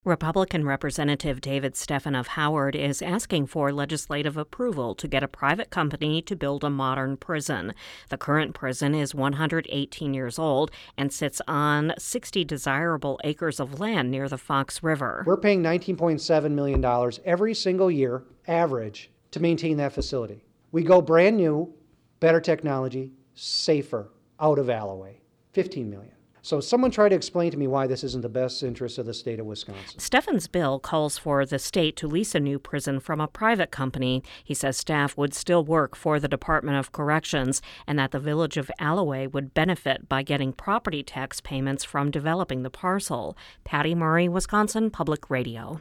Republican Representative David Stephan of Howard is asking for legislative approval to get a private company to build a modern prison. The current prison is 118 years old and sits on 60 desirable acres of land near the Fox River. We're paying $19.7 million every single year, average, to maintain that facility. We go brand new, better technology, safer, out of Alloway, $15 million. So someone try to explain to me why this isn't the best interest of the state of Wisconsin. Stephan's bill calls for the state to lease a new prison from a private company. He says staff would still work for the Department of Corrections and that the village of Alloway would benefit by getting property tax payments from developing the parcel. Patty Murray, Wisconsin Public Radio.